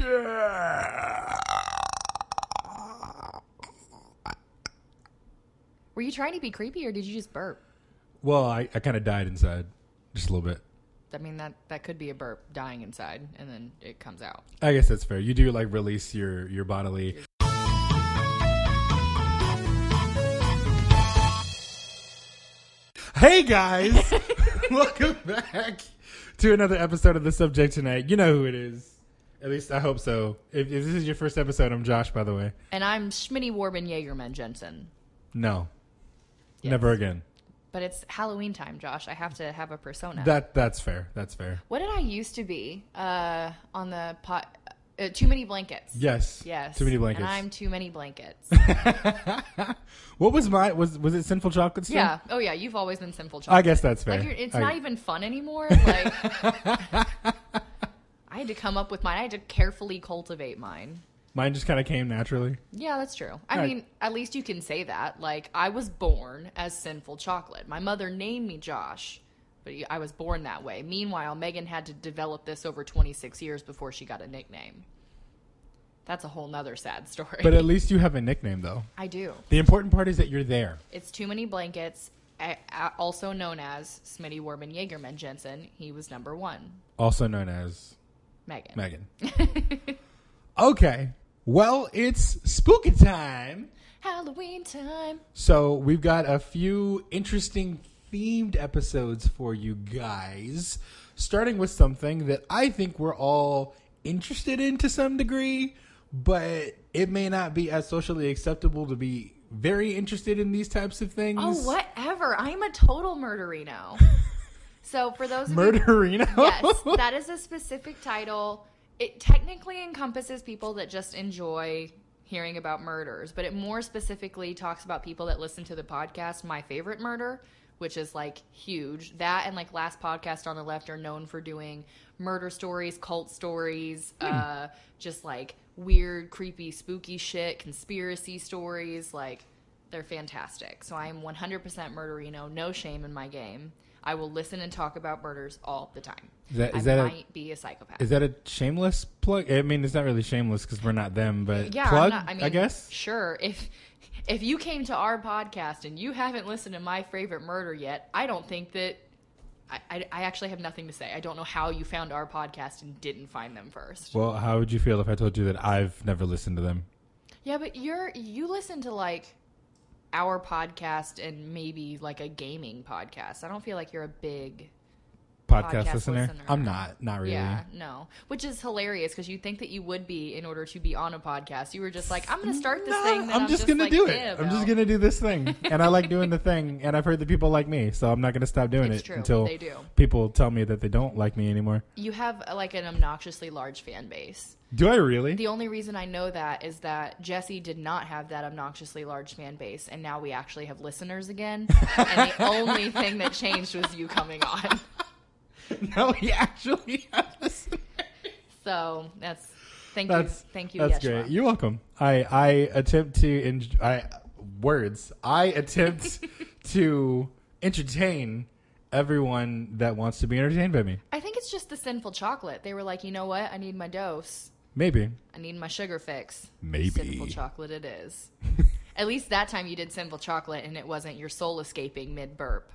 Were you trying to be creepy or did you just burp? Well, I kind of died inside just a little bit. I mean, that could be a burp dying inside and then it comes out. I guess that's fair. You do like release your bodily. Hey guys, welcome back to another episode of The Subject Tonight. You know who it is. At least I hope so. If this is your first episode, I'm Josh, by the way. And I'm Schmitty Warben Jaegerman Jensen. No. Yes. Never again. But it's Halloween time, Josh. I have to have a persona. That's fair. That's fair. What did I used to be on the pot? Too many blankets. Yes. Too many blankets. And I'm too many blankets. What was was it Sinful Chocolate still? Yeah. Oh yeah. You've always been Sinful Chocolate. I guess that's fair. Like it's not even fun anymore. Like I had to come up with mine. I had to carefully cultivate mine. Mine just kind of came naturally. Yeah, that's true. I mean, at least you can say that. Like, I was born as Sinful Chocolate. My mother named me Josh, but I was born that way. Meanwhile, Megan had to develop this over 26 years before she got a nickname. That's a whole nother sad story. But at least you have a nickname, though. I do. The important part is that you're there. It's Too Many Blankets, also known as Smitty Warben Jaegerman Jensen. He was number one. Also known as... Megan. Okay. Well, it's spooky time. Halloween time. So we've got a few interesting themed episodes for you guys, starting with something that I think we're all interested in to some degree, but it may not be as socially acceptable to be very interested in these types of things. Oh, whatever. I'm a total murderino. So for those of Murderino? Yes, that is a specific title. It technically encompasses people that just enjoy hearing about murders, but it more specifically talks about people that listen to the podcast My Favorite Murder, which is like huge. That and like Last Podcast on the Left are known for doing murder stories, cult stories, just like weird, creepy, spooky shit, conspiracy stories. Like, they're fantastic. So I am 100% murderino, no shame in my game. I will listen and talk about murders all the time. I might be a psychopath. Is that a shameless plug? I mean, it's not really shameless because we're not them, but yeah, plug, I guess? Sure. If you came to our podcast and you haven't listened to My Favorite Murder yet, I don't think that... I actually have nothing to say. I don't know how you found our podcast and didn't find them first. Well, how would you feel if I told you that I've never listened to them? Yeah, but you listen to like... our podcast and maybe like a gaming podcast. I don't feel like you're a big podcast listener. I'm not really. Yeah, no. Which is hilarious because you think that you would be in order to be on a podcast. You were just like, I'm going to start this thing. That I'm just going to do it. I'm just going to do this thing. And I like doing the thing. And I've heard that people like me. So I'm not going to stop doing it until people tell me that they don't like me anymore. You have like an obnoxiously large fan base. Do I really? The only reason I know that is that Jesse did not have that obnoxiously large fan base, and now we actually have listeners again. And the only thing that changed was you coming on. No, we actually have listeners. So thank you. That's great. You're welcome. I attempt to to entertain everyone that wants to be entertained by me. I think it's just the Sinful Chocolate. They were like, you know what? I need my dose. Maybe. I need my sugar fix. Maybe. Sinful Chocolate it is. At least that time you did Sinful Chocolate and it wasn't your soul escaping mid-burp.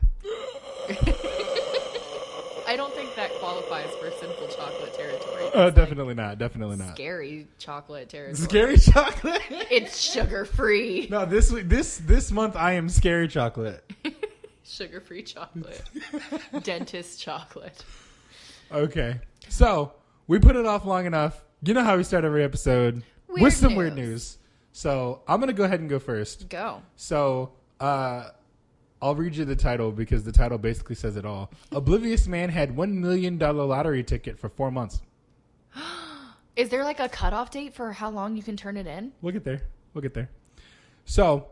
I don't think that qualifies for Sinful Chocolate territory. Definitely not. Definitely not. Scary chocolate territory. Scary chocolate? It's sugar-free. No, this month I am scary chocolate. Sugar-free chocolate. Dentist chocolate. Okay. So, we put it off long enough. You know how we start every episode with some weird news. So, I'm going to go ahead and go first. Go. So, I'll read you the title because the title basically says it all. Oblivious man had $1 million lottery ticket for 4 months. Is there like a cutoff date for how long you can turn it in? We'll get there. So,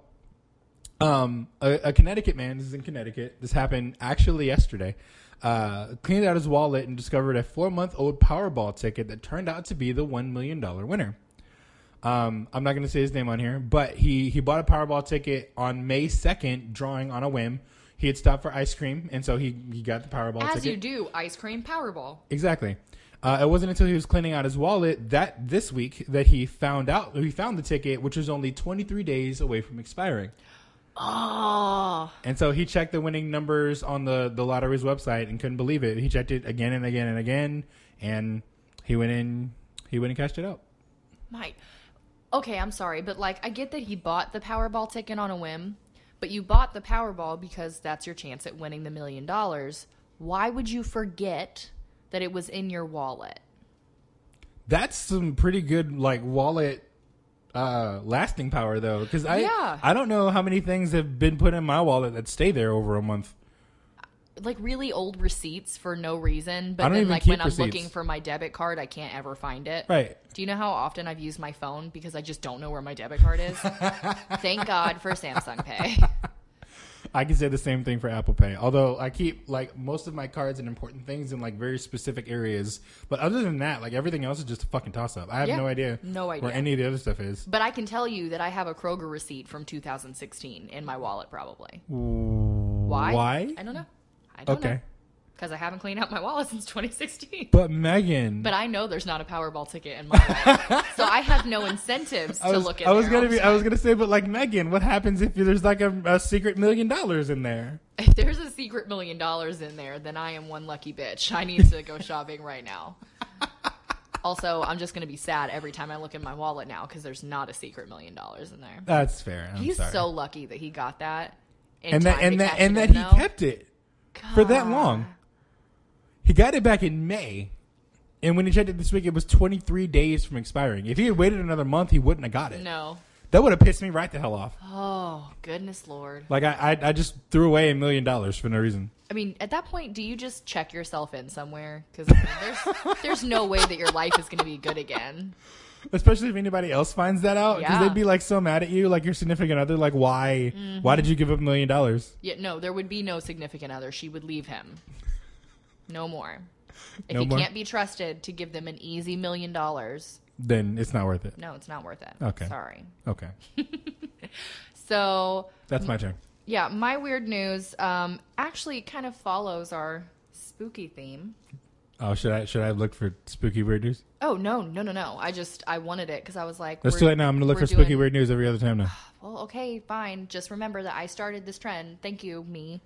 a Connecticut man, this is in Connecticut, this happened actually yesterday, cleaned out his wallet and discovered a 4-month-old Powerball ticket that turned out to be the $1 million winner. I'm not going to say his name on here, but he bought a Powerball ticket on May 2nd, drawing on a whim. He had stopped for ice cream, and so he got the Powerball ticket. As you do, ice cream Powerball. Exactly. It wasn't until he was cleaning out his wallet this week that he found the ticket, which was only 23 days away from expiring. Oh. And so he checked the winning numbers on the lottery's website and couldn't believe it. He checked it again and again and again, and he went in and cashed it out. Okay, I'm sorry, but like I get that he bought the Powerball ticket on a whim, but you bought the Powerball because that's your chance at winning the $1 million. Why would you forget that it was in your wallet? That's some pretty good like wallet lasting power though, because I don't know how many things have been put in my wallet that stay there over a month. Like really old receipts for no reason, but I don't then even like keep when I'm receipts. looking for my debit card, I can't ever find it. Right. Do you know how often I've used my phone because I just don't know where my debit card is? Thank God for Samsung Pay. I can say the same thing for Apple Pay. Although I keep like most of my cards and important things in like very specific areas, but other than that, like everything else is just a fucking toss up. I have no idea where any of the other stuff is. But I can tell you that I have a Kroger receipt from 2016 in my wallet, probably. Why? Why? I don't know. Okay. know. Because I haven't cleaned out my wallet since 2016. But Megan. But I know there's not a Powerball ticket in my wallet. So I have no incentives to look at I was gonna say, but like Megan, what happens if there's like a secret $1 million in there? If there's a secret $1 million in there, then I am one lucky bitch. I need to go shopping right now. Also, I'm just going to be sad every time I look in my wallet now because there's not a secret $1 million in there. That's fair. He's sorry. so lucky that he got that. And that he kept it for that long. He got it back in May, and when he checked it this week, it was 23 days from expiring. If he had waited another month, he wouldn't have got it. No. That would have pissed me right the hell off. Oh, goodness Lord. Like, I just threw away $1 million for no reason. I mean, at that point, do you just check yourself in somewhere? Because there's no way that your life is going to be good again. Especially if anybody else finds that out. Because they'd be, like, so mad at you, like your significant other. Like, why? Mm-hmm. Why did you give up $1 million? Yeah, no, there would be no significant other. She would leave him. No more. If he can't be trusted to give them an easy $1 million, then it's not worth it. No, it's not worth it. Okay. Sorry. Okay. So that's my turn. Yeah, my weird news actually kind of follows our spooky theme. Oh, should I look for spooky weird news? Oh no! I wanted it because I was like, let's do it now. I'm gonna look for spooky weird news every other time now. Well, okay, fine. Just remember that I started this trend. Thank you, me.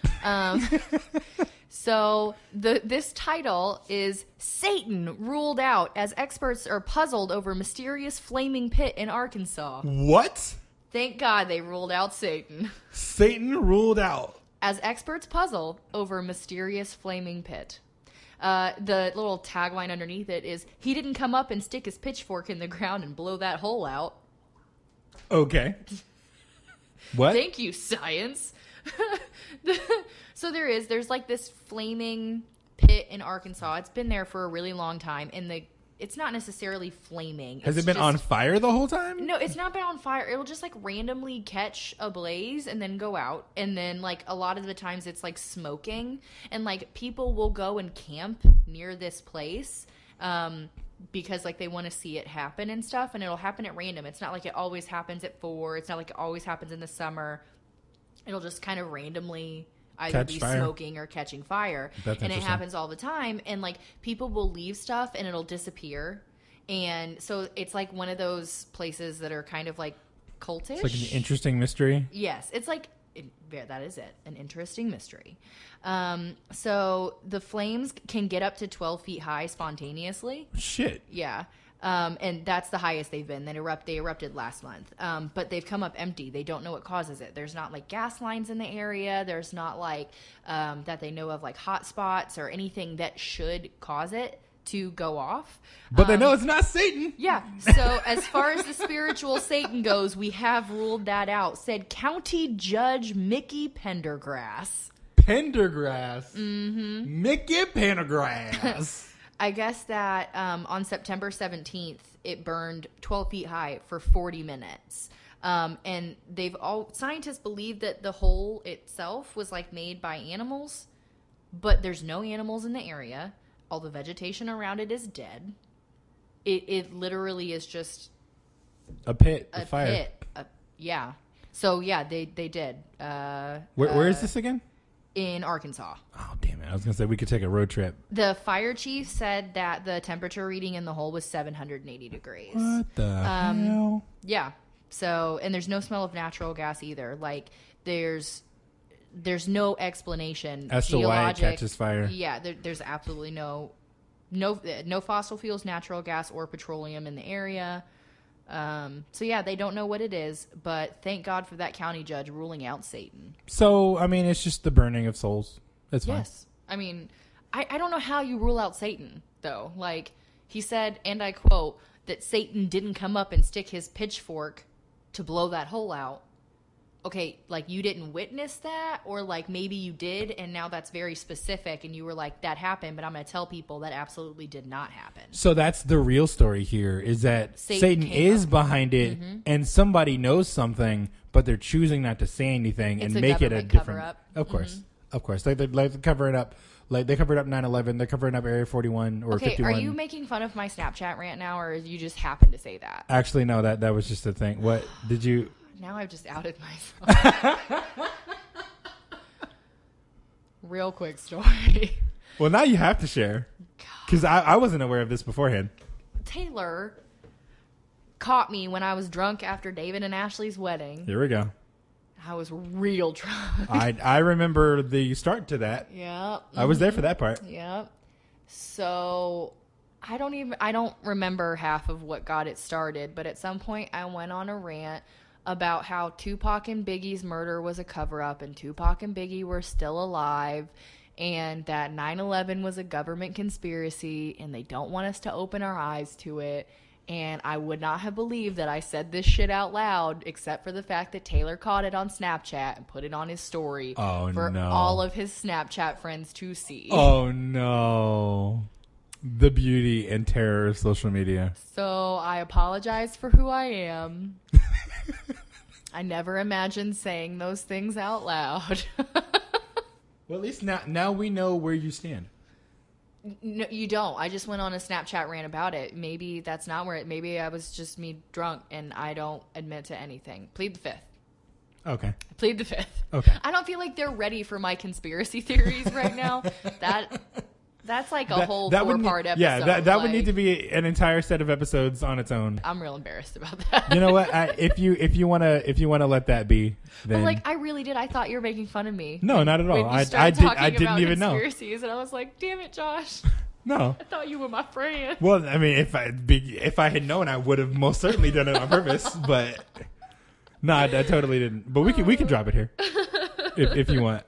So this title is Satan Ruled Out as Experts Are Puzzled Over Mysterious Flaming Pit in Arkansas. What? Thank God they ruled out Satan. Satan ruled out. As experts puzzle over mysterious flaming pit. The little tagline underneath it is, he didn't come up and stick his pitchfork in the ground and blow that hole out. Okay. What? Thank you, science. So there's like this flaming pit in Arkansas. It's been there for a really long time, and it's not necessarily flaming. Has it been on fire the whole time? No, it's not been on fire. It'll just like randomly catch a blaze and then go out. And then like a lot of the times it's like smoking, and like people will go and camp near this place because like they want to see it happen and stuff, and it'll happen at random. It's not like it always happens at 4. It's not like it always happens in the summer. It'll just kind of randomly either be smoking or catching fire. And it happens all the time. And like people will leave stuff and it'll disappear. And so it's like one of those places that are kind of like cultish. It's like an interesting mystery. Yes. It's like, that is it. An interesting mystery. So the flames can get up to 12 feet high spontaneously. Shit. Yeah. And that's the highest they've been. They erupted last month. But they've come up empty. They don't know what causes it. There's not like gas lines in the area. There's not like that they know of like hot spots or anything that should cause it to go off. But they know it's not Satan. Yeah. So as far as the spiritual Satan goes, we have ruled that out, said County Judge Mickey Pendergrass. Pendergrass? Mm-hmm. Mickey Pendergrass. I guess that on September 17th, it burned 12 feet high for 40 minutes. And scientists believe that the hole itself was like made by animals, but there's no animals in the area. All the vegetation around it is dead. It literally is just a pit, a fire. Pit. Yeah. So yeah, they did. Where is this again? in Arkansas. Oh, damn it. I was going to say we could take a road trip. The fire chief said that the temperature reading in the hole was 780 degrees. What the hell? Yeah. So, and there's no smell of natural gas either. Like, there's no explanation as to why it catches fire. Yeah, there's absolutely no fossil fuels, natural gas, or petroleum in the area. So yeah, they don't know what it is, but thank God for that county judge ruling out Satan. So, I mean, it's just the burning of souls. That's fine. Yes. I mean, I don't know how you rule out Satan, though. Like, he said, and I quote, that Satan didn't come up and stick his pitchfork to blow that hole out. Okay, like, you didn't witness that, or like maybe you did, and now that's very specific, and you were like, that happened, but I'm going to tell people that absolutely did not happen. So that's the real story here, is that Satan is behind it, and somebody knows something, but they're choosing not to say anything and make it a different. Cover-up. Of course, like they're covering up. Like they covered up 9/11, they're covering up Area 41 or 51. Are you making fun of my Snapchat rant now, or you just happen to say that? Actually, no, that was just a thing. What did you? Now I've just outed myself. Real quick story. Well, now you have to share. Because I wasn't aware of this beforehand. Taylor caught me when I was drunk after David and Ashley's wedding. Here we go. I was real drunk. I remember the start to that. Yep. I was there for that part. Yep. So I don't remember half of what got it started, but at some point I went on a rant about how Tupac and Biggie's murder was a cover-up and Tupac and Biggie were still alive and that 9/11 was a government conspiracy and they don't want us to open our eyes to it. And I would not have believed that I said this shit out loud except for the fact that Taylor caught it on Snapchat and put it on his story for all of his Snapchat friends to see. Oh, no. The beauty and terror of social media. So I apologize for who I am. I never imagined saying those things out loud. Well, at least now we know where you stand. No, you don't. I just went on a Snapchat rant about it. Maybe that's not where it... Maybe I was just me drunk and I don't admit to anything. Plead the fifth. Okay. Plead the fifth. Okay. I don't feel like they're ready for my conspiracy theories right now. That's like a whole 4-part episode. Yeah, that would need to be an entire set of episodes on its own. I'm real embarrassed about that. You know what? If you wanna let that be, then. But like I really did. I thought you were making fun of me. No, not at all. I didn't even know. Conspiracies, and I was like, damn it, Josh. No. I thought you were my friend. Well, I mean, if I had known, I would have most certainly done it on purpose. But no, I totally didn't. But we can drop it here if you want.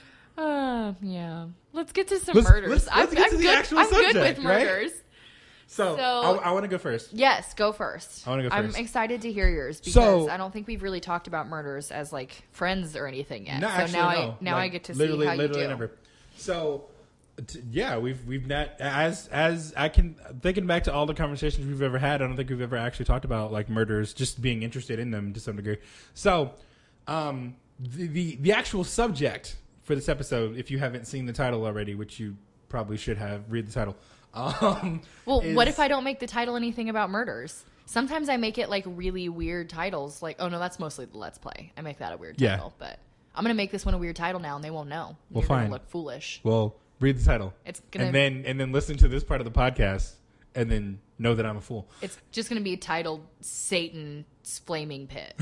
Yeah. Let's get to some murders. Let's get to the actual subject, I'm good with murders. Right? So I want to go first. Yes, go first. I want to go first. I'm excited to hear yours because I don't think we've really talked about murders as like friends or anything yet. No, so actually, now I get to see how you do. Never. So yeah, we've not as I can thinking back to all the conversations we've ever had. I don't think we've ever actually talked about like murders, just being interested in them to some degree. So the actual subject for this episode, if you haven't seen the title already, which you probably should have, read the title. What if I don't make the title anything about murders? Sometimes I make it like really weird titles. Like, oh no, that's mostly the Let's Play. I make that a weird title, but I'm gonna make this one a weird title now, and they won't know. Well, You're fine. gonna look foolish. Well, read the title. It's gonna and then listen to this part of the podcast, and then know that I'm a fool. It's just gonna be titled Satan's Flaming Pit.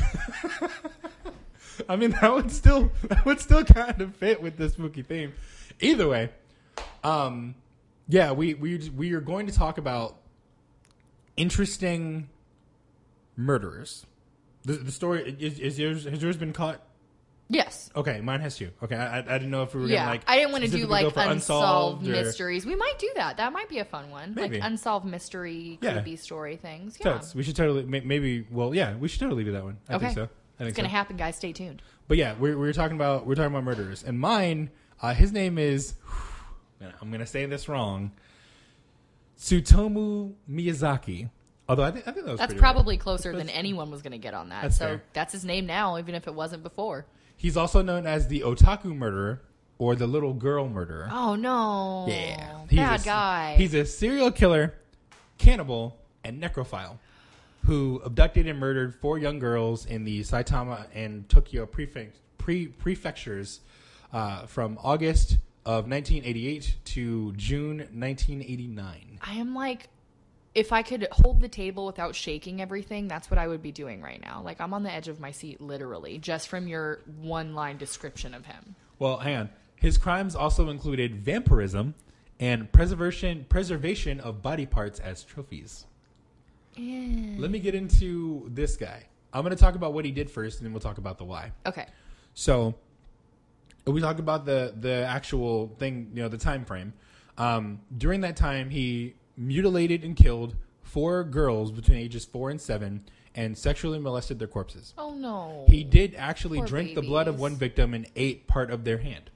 I mean, that would still kind of fit with this spooky theme. Either way, yeah, we are going to talk about interesting murderers. The story has yours been caught? Yes. Okay, mine has too. Okay, I didn't know if we were gonna like. I didn't want to do like unsolved or mysteries. We might do that. That might be a fun one. Maybe. Like unsolved mystery, creepy story things. Yeah. Totes. We should totally maybe. Well, yeah, we should totally do that one. I think so. It's gonna happen, guys. Stay tuned. But yeah, we're talking about murderers, and mine, his name is. I'm gonna say this wrong. Tsutomu Miyazaki. Although I think that was that's probably right. Closer than anyone was gonna get on that. So fair. That's his name now, even if it wasn't before. He's also known as the Otaku Murderer or the Little Girl Murderer. Oh no! Yeah, bad guy. He's a serial killer, cannibal, and necrophile who abducted and murdered 4 young girls in the Saitama and Tokyo prefectures from August of 1988 to June 1989. I am like, if I could hold the table without shaking everything, that's what I would be doing right now. Like, I'm on the edge of my seat, literally, just from your one-line description of him. Well, hang on. His crimes also included vampirism and preservation of body parts as trophies. Let me get into this guy. I'm going to talk about what he did first, and then we'll talk about the why. Okay. So, we talk about the actual thing, the time frame. During that time, he mutilated and killed 4 girls between ages 4 and 7 and sexually molested their corpses. Oh, no. He did actually Poor drink the babies. blood of one victim and ate part of their hand.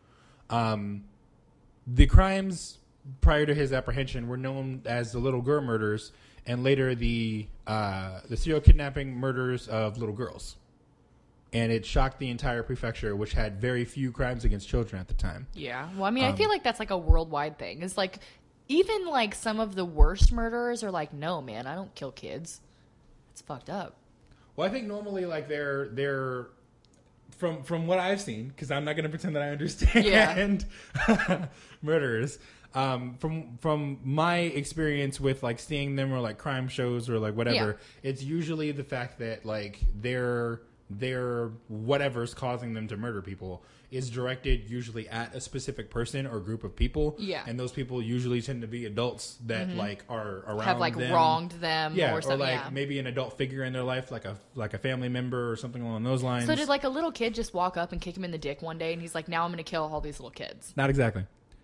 The crimes prior to his apprehension were known as the Little Girl murders, and later the serial kidnapping murders of little girls. And it shocked the entire prefecture, which had very few crimes against children at the time. Yeah. Well, I mean, I feel like that's like a worldwide thing. It's like, even like some of the worst murderers are like, no, man, I don't kill kids. It's fucked up. Well, I think normally like they're from what I've seen, because I'm not going to pretend that I understand murderers. From my experience with like seeing them or like crime shows or like whatever, it's usually the fact that like their whatever's causing them to murder people is directed usually at a specific person or group of people. Yeah. And those people usually tend to be adults that like are around have like them. wronged them or something. Or like maybe an adult figure in their life, like a family member or something along those lines. So did like a little kid just walk up and kick him in the dick one day and he's like, now I'm going to kill all these little kids? Not exactly.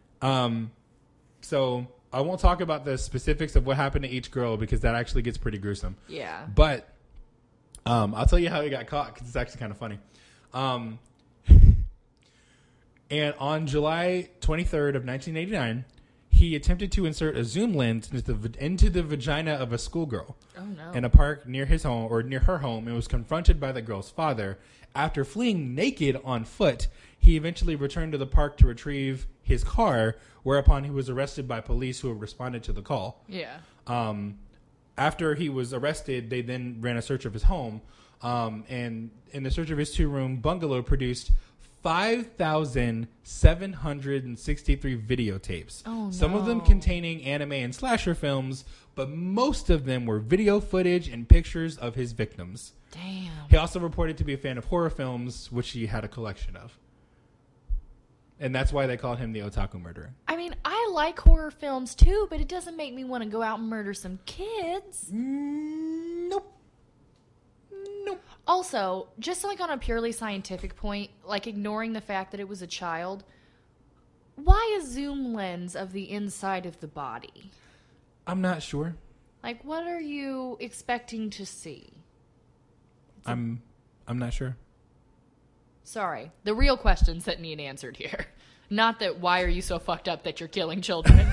So I won't talk about the specifics of what happened to each girl because that actually gets pretty gruesome. Yeah. But I'll tell you how he got caught because it's actually kind of funny. And on July 23rd of 1989, he attempted to insert a zoom lens into the vagina of a schoolgirl in a park near his home or near her home, and was confronted by the girl's father. After fleeing naked on foot, he eventually returned to the park to retrieve his car, whereupon he was arrested by police who responded to the call. Yeah. After he was arrested, they then ran a search of his home, and in the search of his 2-room bungalow produced 5,763 videotapes. Oh, no. Some of them containing anime and slasher films, but most of them were video footage and pictures of his victims. Damn. He also reported to be a fan of horror films, which he had a collection of. And that's why they called him the Otaku Murderer. I mean, I like horror films too, but it doesn't make me want to go out and murder some kids. Nope. Also, just like on a purely scientific point, like ignoring the fact that it was a child, why a zoom lens of the inside of the body? I'm not sure. Like, what are you expecting to see? I'm not sure. Sorry. The real questions that need answered here. Not that why are you so fucked up that you're killing children?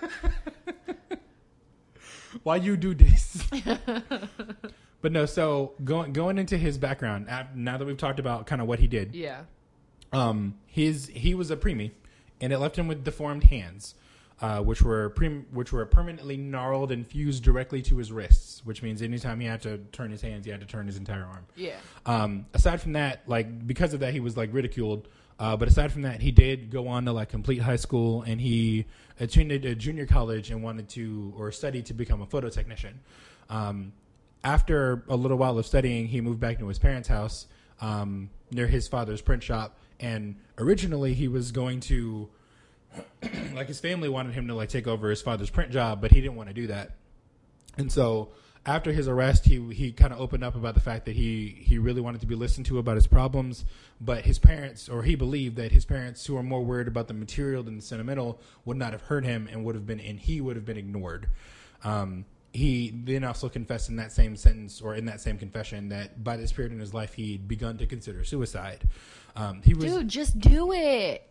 Why you do this? But no, so going into his background, now that we've talked about kind of what he did. Yeah. He was a preemie, and it left him with deformed hands, which were permanently gnarled and fused directly to his wrists, which means anytime he had to turn his hands, he had to turn his entire arm. Yeah. Aside from that, like because of that, he was like ridiculed. But aside from that, he did go on to like complete high school, and he attended a junior college and wanted to or studied to become a photo technician. After a little while of studying, he moved back to his parents' house near his father's print shop. And originally, he was going to, like, his family wanted him to like take over his father's print job, but he didn't want to do that. And so, after his arrest, he kind of opened up about the fact that he really wanted to be listened to about his problems, but his parents, or he believed that his parents, who are more worried about the material than the sentimental, would not have heard him and he would have been ignored. He then also confessed in that same sentence or in that same confession that by this period in his life, he'd begun to consider suicide. Dude, just do it.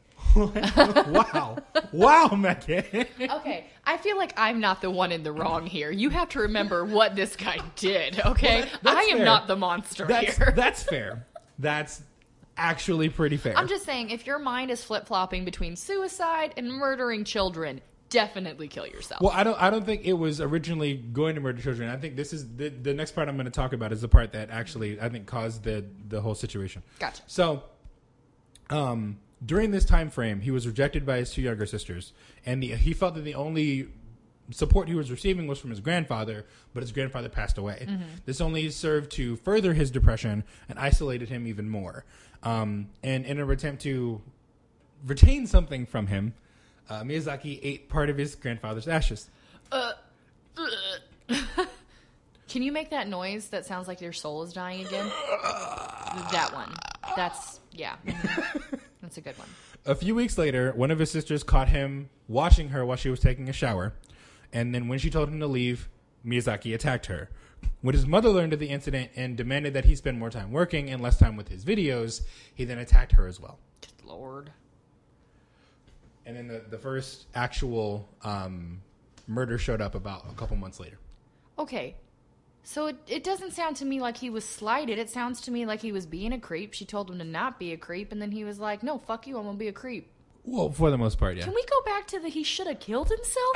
Wow, Megan. Okay, I feel like I'm not the one in the wrong here. You have to remember what this guy did, okay? Well, I am not the monster here. That's fair. That's actually pretty fair. I'm just saying, if your mind is flip-flopping between suicide and murdering children, definitely kill yourself. Well, I don't think it was originally going to murder children. I think this is the next part I'm going to talk about is the part that actually I think caused the whole situation. Gotcha. So, During this time frame, he was rejected by his two younger sisters, and he felt that the only support he was receiving was from his grandfather, but his grandfather passed away. This only served to further his depression and isolated him even more. And in an attempt to retain something from him, Miyazaki ate part of his grandfather's ashes. Can you make that noise that sounds like your soul is dying again? That one. That's a good one. A few weeks later, one of his sisters caught him watching her while she was taking a shower. And then when she told him to leave, Miyazaki attacked her. When his mother learned of the incident and demanded that he spend more time working and less time with his videos, he then attacked her as well. Good Lord. And then the first actual murder showed up about a couple months later. Okay. So it doesn't sound to me like he was slighted. It sounds to me like he was being a creep. She told him to not be a creep, and then he was like, no, fuck you, I'm going to be a creep. Well, for the most part, yeah. Can we go back to the he should have killed himself?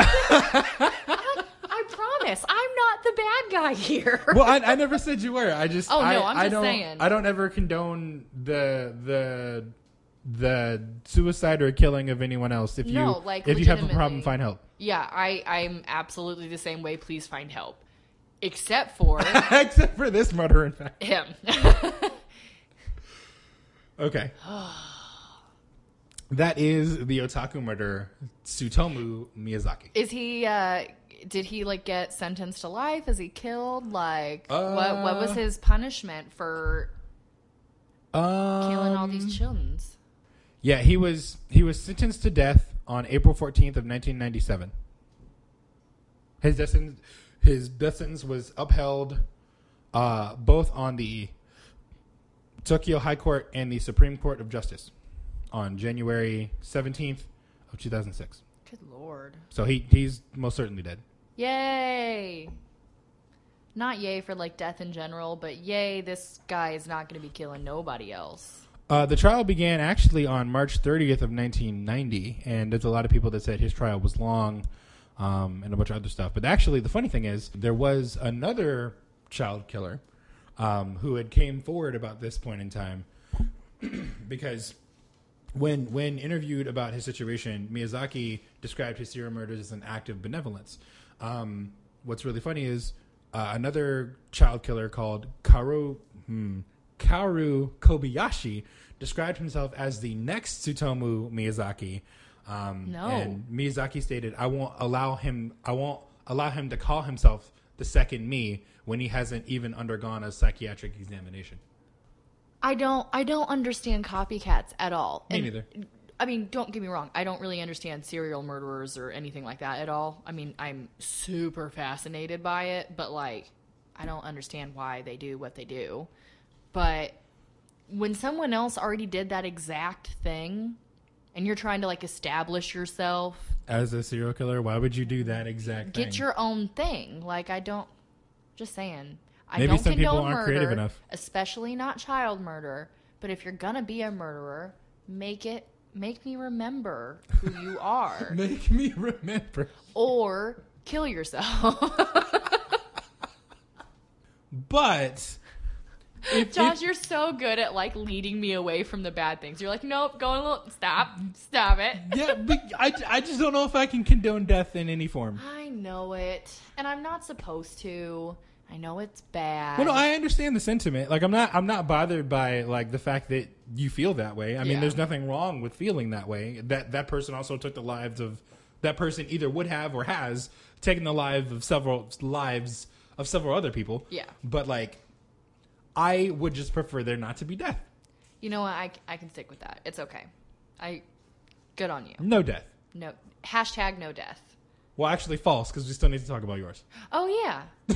I promise, I'm not the bad guy here. Well, I never said you were. I'm just saying. I don't ever condone the suicide or killing of anyone else. If you have a problem, find help. Yeah, I'm absolutely the same way. Please find help. Except for this murder, in fact. Him. Okay. That is the otaku murderer, Tsutomu Miyazaki. Is he, did he, get sentenced to life? Is he killed? What was his punishment for killing all these children? Yeah, he was sentenced to death on April 14th of 1997. His death sentence was upheld both on the Tokyo High Court and the Supreme Court of Justice on January 17th of 2006. Good Lord. So he's most certainly dead. Yay. Not yay for death in general, but yay, this guy is not going to be killing nobody else. The trial began actually on March 30th of 1990, and there's a lot of people that said his trial was long and a bunch of other stuff. But actually, the funny thing is, there was another child killer who had came forward about this point in time because when interviewed about his situation, Miyazaki described his serial murders as an act of benevolence. What's really funny is another child killer called Kaoru Kobayashi described himself as the next Tsutomu Miyazaki. And Miyazaki stated, I won't allow him to call himself the second me when he hasn't even undergone a psychiatric examination. I don't understand copycats at all. Me neither. I mean, don't get me wrong. I don't really understand serial murderers or anything like that at all. I mean, I'm super fascinated by it, but I don't understand why they do what they do. But when someone else already did that exact thing and you're trying to establish yourself as a serial killer, why would you do that exact thing? Get your own thing. Just saying. Maybe I don't some people condone aren't creative murder, enough. especially not child murder. But if you're gonna be a murderer, make me remember who you are. Make me remember. Or kill yourself. But Josh, you're so good at leading me away from the bad things. You're like, nope, go a little. Stop it. Yeah, but I just don't know if I can condone death in any form. I know it, and I'm not supposed to. I know it's bad. Well, no, I understand the sentiment. I'm not bothered by the fact that you feel that way. I mean, there's nothing wrong with feeling that way. That person also took the lives of that person either would have or has taken the lives of several other people. Yeah. But I would just prefer there not to be death. You know what? I can stick with that. It's okay. Good on you. No death. No. Hashtag no death. Well, actually false, because we still need to talk about yours. Oh, yeah.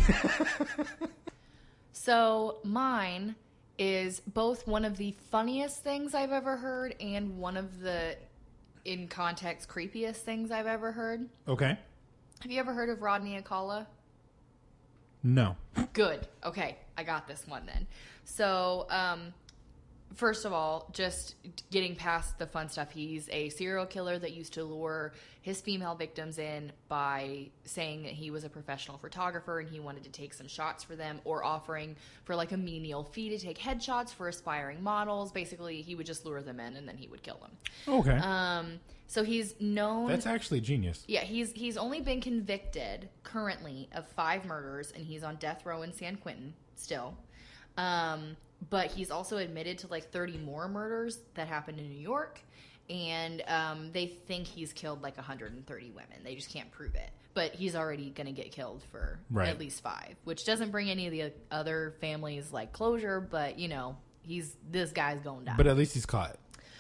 So mine is both one of the funniest things I've ever heard and one of the, in context, creepiest things I've ever heard. Okay. Have you ever heard of Rodney Akala? No. Good. Okay. I got this one then. So, First of all, just getting past the fun stuff, he's a serial killer that used to lure his female victims in by saying that he was a professional photographer and he wanted to take some shots for them, or offering for like a menial fee to take headshots for aspiring models. Basically, he would just lure them in and then he would kill them. Okay. So he's known... That's actually genius. Yeah, he's only been convicted currently of 5 murders, and he's on death row in San Quentin still. But he's also admitted to like 30 more murders that happened in New York. And they think he's killed like 130 women. They just can't prove it. But he's already going to get killed for at least 5. Which doesn't bring any of the other families like closure. But, you know, this guy's going down. But at least he's caught.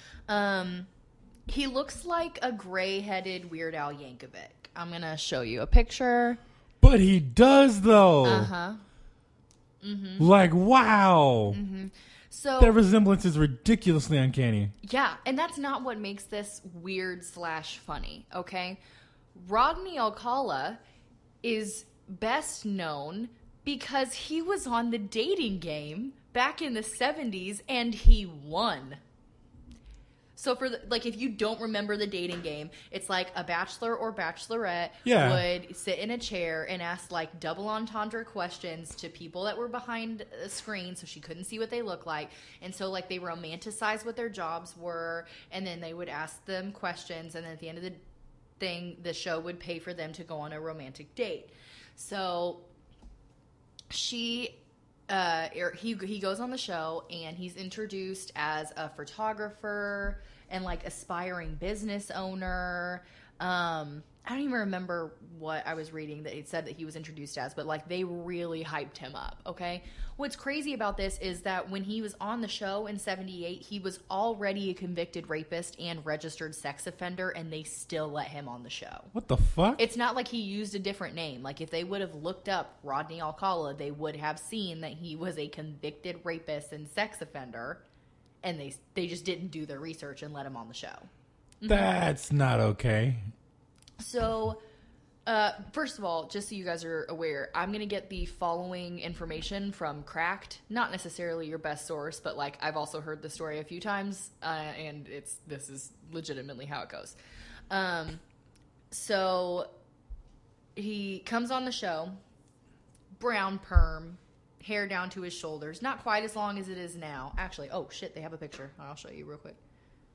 He looks like a gray-headed Weird Al Yankovic. I'm going to show you a picture. But he does, though. Uh-huh. Mm-hmm. Like, wow. Mm-hmm. So that resemblance is ridiculously uncanny. Yeah, and that's not what makes this weird/funny, okay? Rodney Alcala is best known because he was on The Dating Game back in the 70s and he won. So for if you don't remember The Dating Game, it's like a bachelor or bachelorette would sit in a chair and ask like double entendre questions to people that were behind a screen so she couldn't see what they look like. And so like they romanticize what their jobs were, and then they would ask them questions, and then at the end of the thing, the show would pay for them to go on a romantic date. So he goes on the show and he's introduced as a photographer and like aspiring business owner. I don't even remember what I was reading that it said that he was introduced as, but like they really hyped him up. Okay. What's crazy about this is that when he was on the show in 78, he was already a convicted rapist and registered sex offender, and they still let him on the show. What the fuck? It's not like he used a different name. Like if they would have looked up Rodney Alcala, they would have seen that he was a convicted rapist and sex offender, and they just didn't do their research and let him on the show. That's not okay. So, first of all, just so you guys are aware, I'm going to get the following information from Cracked. Not necessarily your best source, but like I've also heard the story a few times, and this is legitimately how it goes. So he comes on the show, brown perm, hair down to his shoulders, not quite as long as it is now. Actually, oh shit, they have a picture. I'll show you real quick.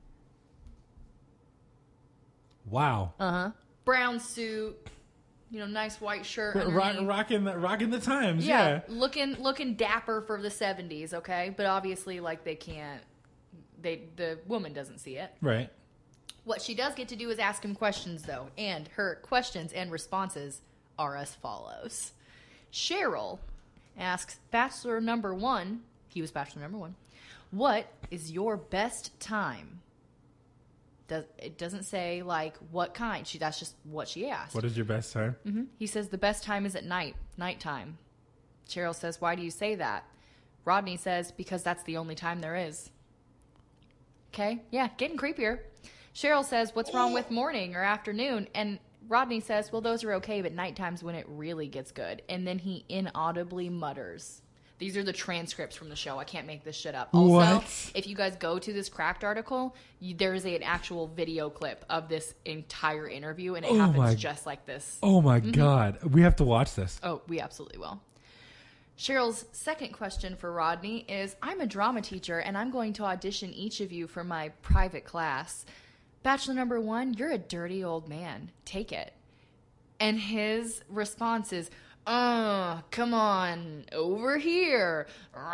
Wow. Uh-huh. Brown suit, nice white shirt. Rocking the times, yeah. Looking dapper for the 70s, okay? But obviously, like, the woman doesn't see it. Right. What she does get to do is ask him questions, though. And her questions and responses are as follows. Cheryl asks Bachelor number 1, he was Bachelor number 1, what is your best time? It doesn't say, like, what kind. That's just what she asked. What is your best time? Mm-hmm. He says, the best time is at nighttime. Cheryl says, why do you say that? Rodney says, because that's the only time there is. Okay? Yeah, getting creepier. Cheryl says, what's wrong with morning or afternoon? And Rodney says, well, those are okay, but nighttime's when it really gets good. And then he inaudibly mutters. These are the transcripts from the show. I can't make this shit up. Also, if you guys go to this Cracked article, there's an actual video clip of this entire interview, and it happens just like this. Oh, my God. We have to watch this. Oh, we absolutely will. Cheryl's second question for Rodney is, I'm a drama teacher, and I'm going to audition each of you for my private class. Bachelor number 1, you're a dirty old man. Take it. And his response is, come on, over here.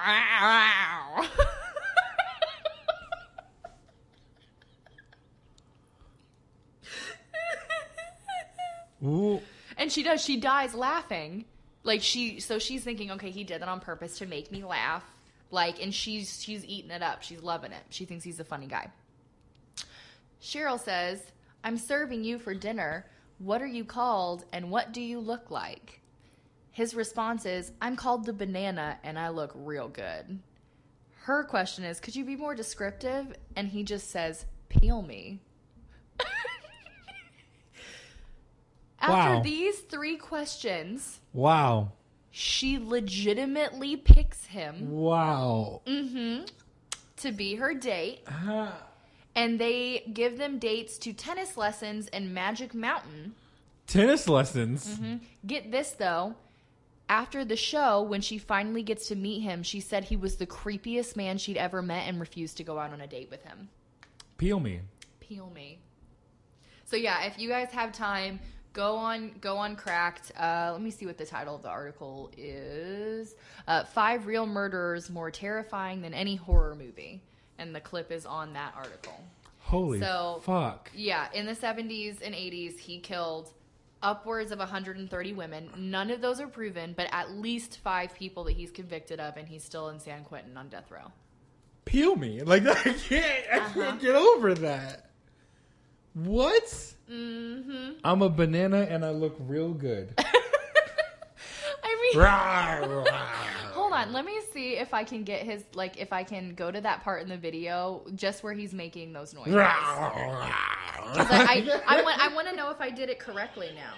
Ooh. And she does. She dies laughing. So she's thinking, okay, he did that on purpose to make me laugh. And she's eating it up. She's loving it. She thinks he's a funny guy. Cheryl says, I'm serving you for dinner. What are you called, and what do you look like? His response is, I'm called the Banana, and I look real good. Her question is, could you be more descriptive? And he just says, peel me. After these 3 questions, wow, she legitimately picks him. Wow. Mm-hmm. to be her date. Ah. And they give them dates to tennis lessons in Magic Mountain. Tennis lessons? Mm-hmm. Get this, though. After the show, when she finally gets to meet him, she said he was the creepiest man she'd ever met and refused to go out on a date with him. Peel me. Peel me. So yeah, if you guys have time, go on Cracked. Let me see what the title of the article is. 5 real murderers more terrifying than any horror movie. And the clip is on that article. Holy fuck. Yeah, in the 70s and 80s, he killed upwards of 130 women. None of those are proven, but at least 5 people that he's convicted of, and he's still in San Quentin on death row. Peel me. Like, I can't get over that. What? Mm-hmm. I'm a banana and I look real good. I mean, hold on. Let me see if I can get his, like, if I can go to that part in the video just where he's making those noises. I want to know if I did it correctly now.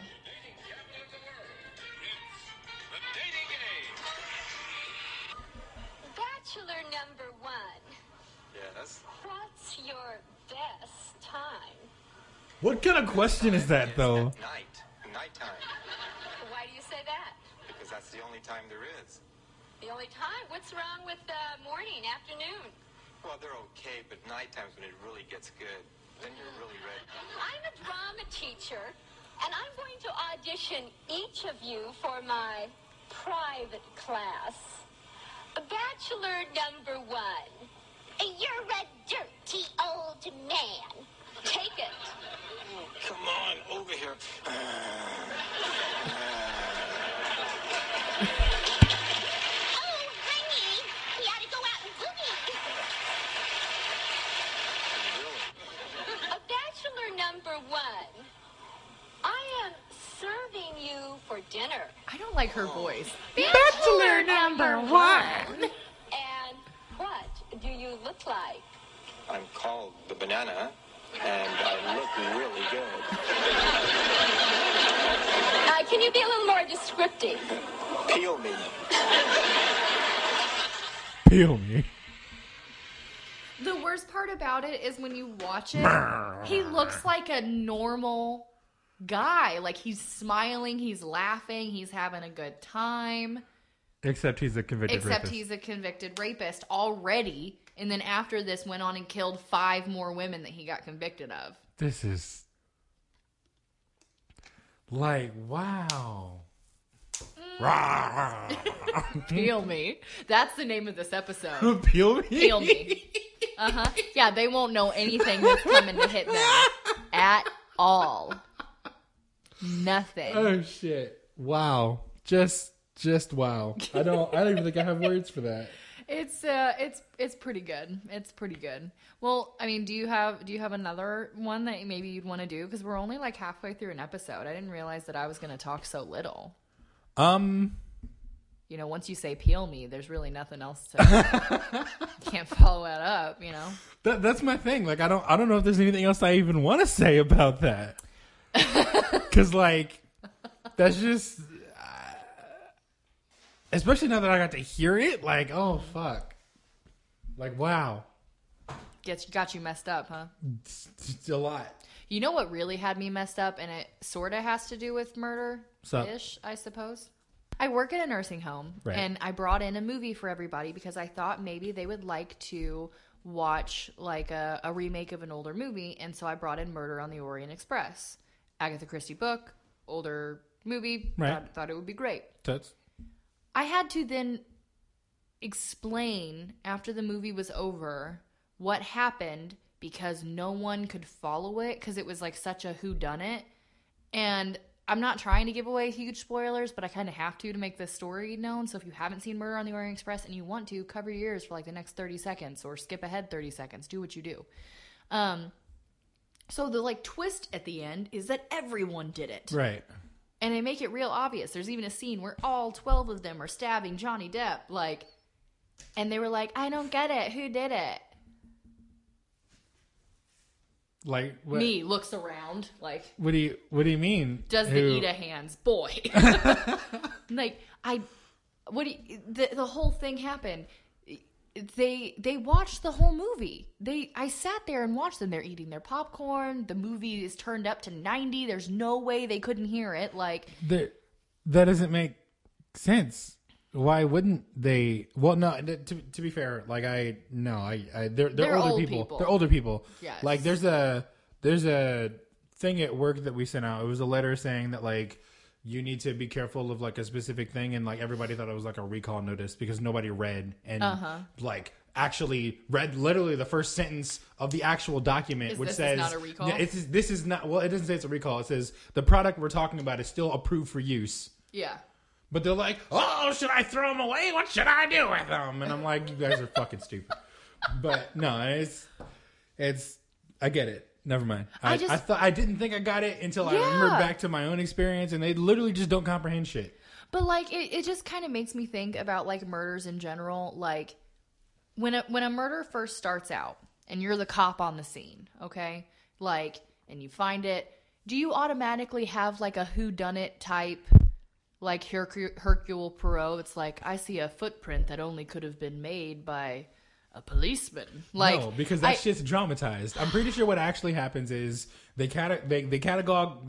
Bachelor number 1. Yes? What's your best time? What kind of question is that, though? At nighttime. Why do you say that? Because that's the only time there is. The only time? What's wrong with morning, afternoon? Well, they're okay, but nighttime's when it really gets good. Then you're really ready. I'm a drama teacher, and I'm going to audition each of you for my private class. Bachelor number 1. You're a dirty old man. Take it. Oh, come on, over here. Oh, honey, we ought to go out and boogie. Really? Bachelor number 1. I am serving you for dinner. I don't like her voice. Bachelor number 1. And what do you look like? I'm called the banana, and I look really good. Can you be a little more descriptive? Peel me. Peel me. The worst part about it is when you watch it, he looks like a normal guy. Like, he's smiling, he's laughing, he's having a good time. Except he's a convicted rapist. Except he's a convicted rapist already. And then after this went on and killed 5 more women that he got convicted of. This is... like, wow. Peel me. That's the name of this episode. Peel me? Peel me. Uh-huh. Yeah, they won't know anything that's coming to hit them at all. Nothing. Oh, shit. Wow. Just wow. I don't even think I have words for that. It's pretty good. It's pretty good. Well, I mean, do you have another one that maybe you'd want to do? Because we're only like halfway through an episode. I didn't realize that I was going to talk so little. You know, once you say peel me, there's really nothing else to can't follow that up, you know. That's my thing. Like, I don't know if there's anything else I even want to say about that. Cuz like that's just especially now that I got to hear it, like, oh fuck. Like, wow. Got you messed up, huh? It's a lot. You know what really had me messed up, and it sort of has to do with murder-ish, I suppose? I work at a nursing home, right. And I brought in a movie for everybody because I thought maybe they would like to watch like a remake of an older movie, and so I brought in Murder on the Orient Express. Agatha Christie book, older movie, right. thought it would be great. That's... I had to then explain after the movie was over what happened because no one could follow it because it was like such a whodunit. And I'm not trying to give away huge spoilers, but I kind of have to make this story known. So if you haven't seen Murder on the Orient Express and you want to, cover your ears for like the next 30 seconds or skip ahead 30 seconds. Do what you do. So the like twist at the end is that everyone did it. Right. And they make it real obvious. There's even a scene where all 12 of them are stabbing Johnny Depp. Like, and they were like, I don't get it. Who did it? Like, what? Me looks around. Like, what do you mean? Does the Ida hands, boy. Like, the whole thing happened. they watched the whole movie. I sat there and watched them. They're eating their popcorn. The movie is turned up to 90. There's no way they couldn't hear it. Like that doesn't make sense. Why wouldn't they? Well, no. To be fair, like they're older people. They're older people. Yes. Like there's a thing at work that we sent out. It was a letter saying that like you need to be careful of like a specific thing, and like everybody thought it was like a recall notice because nobody read and like actually read literally the first sentence of the actual document, which says not a recall. Yeah, this is not. Well, it doesn't say it's a recall. It says the product we're talking about is still approved for use. Yeah. But they're like, oh, should I throw them away? What should I do with them? And I'm like, you guys are fucking stupid. But no, it's. I get it. Never mind. I didn't think I got it until I remembered back to my own experience, and they literally just don't comprehend shit. But like, it just kind of makes me think about like murders in general. Like when a murder first starts out, and you're the cop on the scene, okay? Like, and you find it. Do you automatically have like a whodunit type? Like Hercule Poirot, it's like, I see a footprint that only could have been made by a policeman. Like, no, because that shit's dramatized. I'm pretty sure what actually happens is they catalog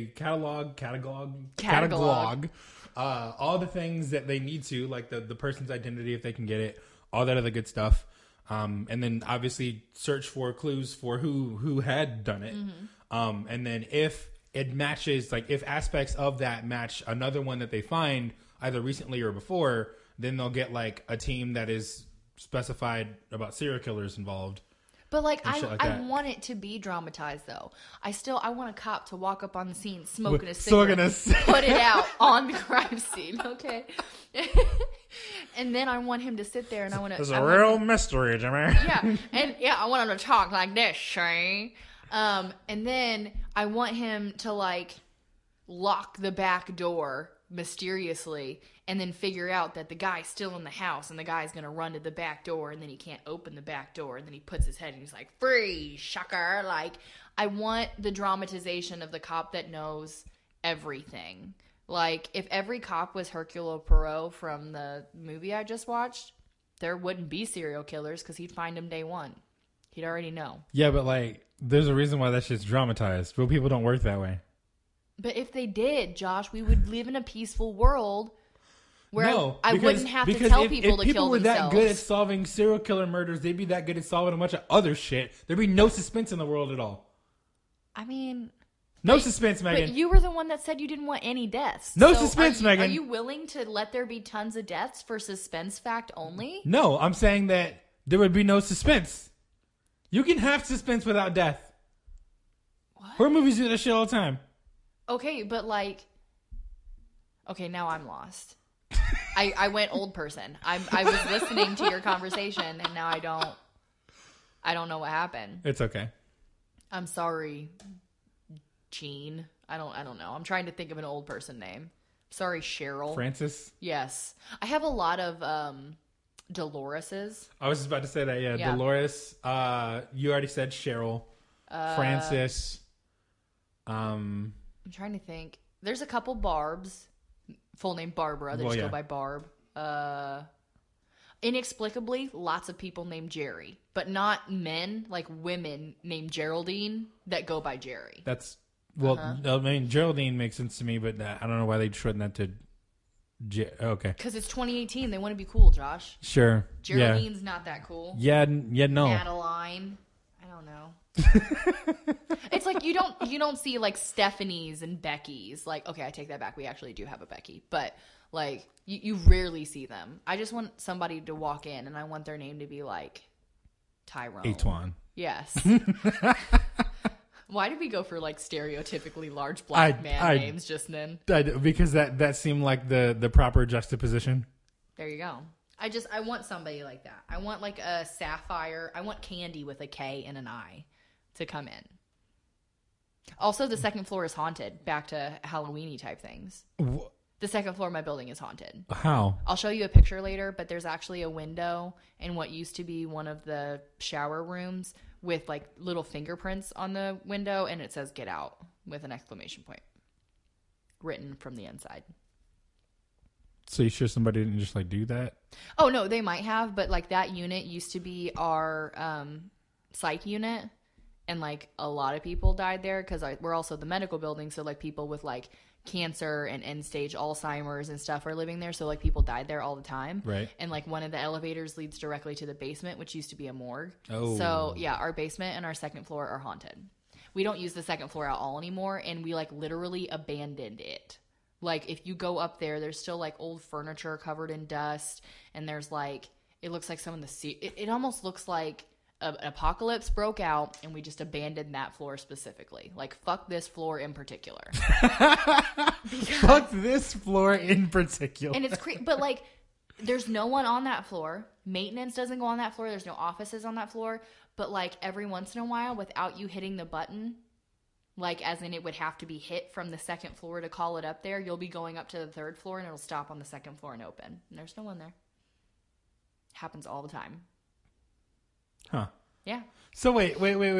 all the things that they need to, like the person's identity if they can get it, all that other good stuff, and then obviously search for clues for who had done it, and then if it matches, like if aspects of that match another one that they find either recently or before, then they'll get like a team that is specified about serial killers involved. But like I want it to be dramatized though. I want a cop to walk up on the scene smoking a cigarette, put it out on the crime scene, okay? And then I want him to sit there and I want to. It's a real mystery, Jimmy. Yeah, and I want him to talk like this, Shay. And then I want him to like lock the back door mysteriously and then figure out that the guy's still in the house and the guy's going to run to the back door and then he can't open the back door and then he puts his head and he's like, free, sucker. Like, I want the dramatization of the cop that knows everything. Like, if every cop was Hercule Poirot from the movie I just watched, there wouldn't be serial killers because he'd find them day one. He'd already know. Yeah, but like, there's a reason why that shit's dramatized. But people don't work that way. But if they did, Josh, we would live in a peaceful world where I wouldn't have to tell people to kill themselves. If people were that good at solving serial killer murders, they'd be that good at solving a bunch of other shit. There'd be no suspense in the world at all. I mean... No suspense, Megan. But you were the one that said you didn't want any deaths. No suspense, Megan. Are you willing to let there be tons of deaths for suspense fact only? No, I'm saying that there would be no suspense. You can have suspense without death. What? Horror movies do that shit all the time. Okay, but like... Okay, now I'm lost. I went old person. I was listening to your conversation, and now I don't know what happened. It's okay. I'm sorry, Jean. I don't know. I'm trying to think of an old person name. Sorry, Cheryl. Francis? Yes. I have a lot of Doloreses. I was just about to say that, yeah. Dolores. You already said Cheryl. Francis. I'm trying to think. There's a couple Barbs. Full name Barbara. They just go by Barb. Inexplicably, lots of people named Jerry. But not men, like women named Geraldine that go by Jerry. That's... Well, I mean, Geraldine makes sense to me, but I don't know why they shortened that to... Okay. Because it's 2018. They want to be cool, Josh. Sure. Geraldine's not that cool. Yeah, no. Madeline. I don't know. It's like you don't see like Stephanies and Beckys. Like, okay, I take that back. We actually do have a Becky. But like you rarely see them. I just want somebody to walk in and I want their name to be like Tyrone. Antoine. Yes. Why did we go for like stereotypically large black man names just then? Because that seemed like the proper juxtaposition. There you go. I want somebody like that. I want like a Sapphire. I want Candy with a K and an I to come in. Also, the second floor is haunted. Back to Halloween-y type things. The second floor of my building is haunted. How? I'll show you a picture later, but there's actually a window in what used to be one of the shower rooms with like little fingerprints on the window, and it says "Get out" with an exclamation point written from the inside. So you sure somebody didn't just like do that? Oh no, they might have, but like that unit used to be our psych unit, and like a lot of people died there because we're also the medical building, so like people with like cancer and end stage Alzheimer's and stuff are living there, so like people died there all the time. Right. And like one of the elevators leads directly to the basement, which used to be a morgue. Oh. So yeah, our basement and our second floor are haunted. We don't use the second floor at all anymore, and we like literally abandoned it. Like if you go up there, there's still like old furniture covered in dust, and there's like, it looks like some of the it almost looks like an apocalypse broke out and we just abandoned that floor specifically. Like fuck this floor in particular. Fuck this floor in particular. And it's but like there's no one on that floor. Maintenance doesn't go on that floor. There's no offices on that floor. But like every once in a while, without you hitting the button, like as in it would have to be hit from the second floor to call it up there, you'll be going up to the third floor and it'll stop on the second floor and open. And there's no one there. Happens all the time. Huh. Yeah. So wait a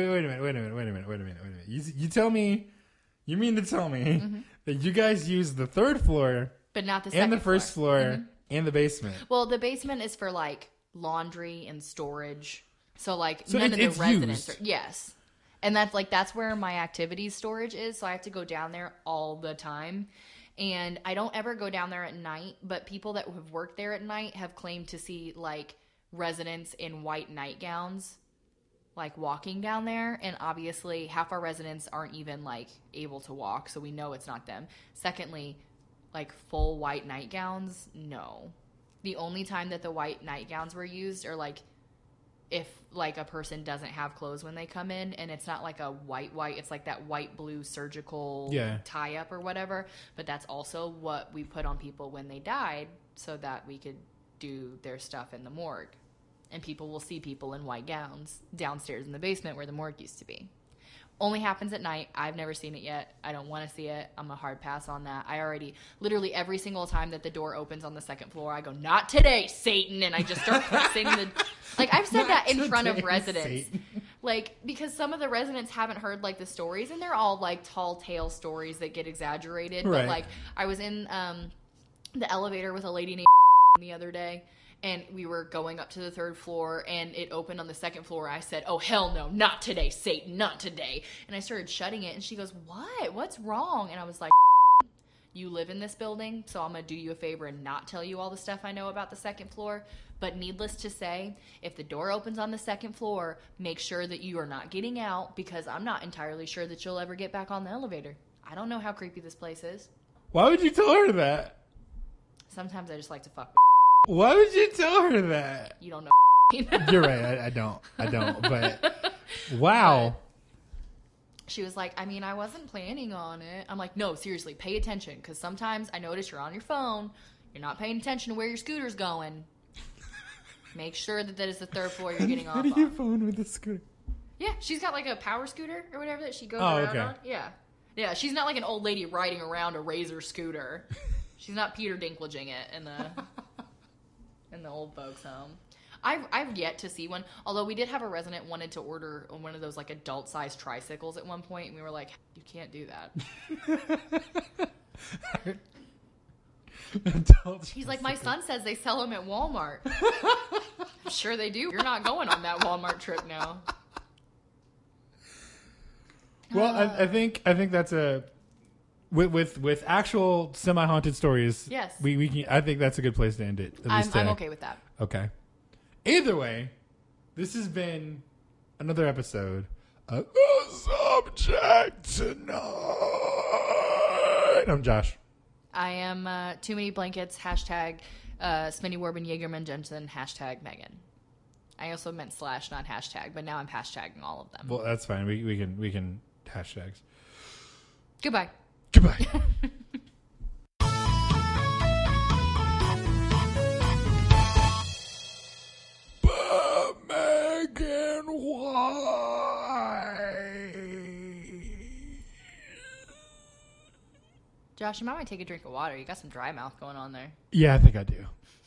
minute. You tell me, you mean to tell me that you guys use the third floor but not the second and the first floor and the basement? Well, the basement is for like laundry and storage. So like So none of the it's residents used. are, yes. And that's where my activities storage is. So I have to go down there all the time. And I don't ever go down there at night, but people that have worked there at night have claimed to see like residents in white nightgowns like walking down there, and obviously half our residents aren't even like able to walk, so we know it's not them. Secondly, like full white nightgowns, no. The only time that the white nightgowns were used are like if like a person doesn't have clothes when they come in, and it's not like a white, it's like that white blue surgical tie up or whatever, but that's also what we put on people when they died so that we could do their stuff in the morgue. And people will see people in white gowns downstairs in the basement where the morgue used to be. Only happens at night. I've never seen it yet. I don't want to see it. I'm a hard pass on that. I already, literally every single time that the door opens on the second floor, I go, not today, Satan. And I just start pressing the, like I've said that in front of residents. Satan. Like, because some of the residents haven't heard like the stories, and they're all like tall tale stories that get exaggerated. Right. But like I was in the elevator with a lady named the other day. And we were going up to the third floor, and it opened on the second floor. I said, oh, hell no, not today, Satan, not today. And I started shutting it, and she goes, what? What's wrong? And I was like, you live in this building, so I'm going to do you a favor and not tell you all the stuff I know about the second floor. But needless to say, if the door opens on the second floor, make sure that you are not getting out, because I'm not entirely sure that you'll ever get back on the elevator. I don't know how creepy this place is. Why would you tell her that? Sometimes I just like to fuck. Why would you tell her that? You don't know. You're right. I don't. But wow. But she was like, I mean, I wasn't planning on it. I'm like, no, seriously, pay attention. Because sometimes I notice you're on your phone. You're not paying attention to where your scooter's going. Make sure that is the third floor you're getting off How do you on. phone with the scooter? Yeah, she's got like a power scooter or whatever that she goes Oh, around okay. on. Yeah. Yeah, she's not like an old lady riding around a Razor scooter. She's not Peter Dinklaging it in the old folks' home. I've yet to see one, although we did have a resident wanted to order one of those like adult-sized tricycles at one point, and we were like, you can't do that. He's like, my son says they sell them at Walmart. I'm sure they do. You're not going on that Walmart trip now. Well, I think that's a with actual semi-haunted stories. Yes. we can. I think that's a good place to end it. At least I'm today. okay with that. Okay. Either way, this has been another episode of The Subject Tonight. I'm Josh. I am Too Many Blankets, hashtag Smitty Warbin Jaegerman Jensen, hashtag Megan. I also meant / not hashtag, but now I'm hashtagging all of them. Well, that's fine. We can hashtags. Goodbye. Goodbye. Megan, why? Josh, you might want to take a drink of water. You got some dry mouth going on there. Yeah, I think I do.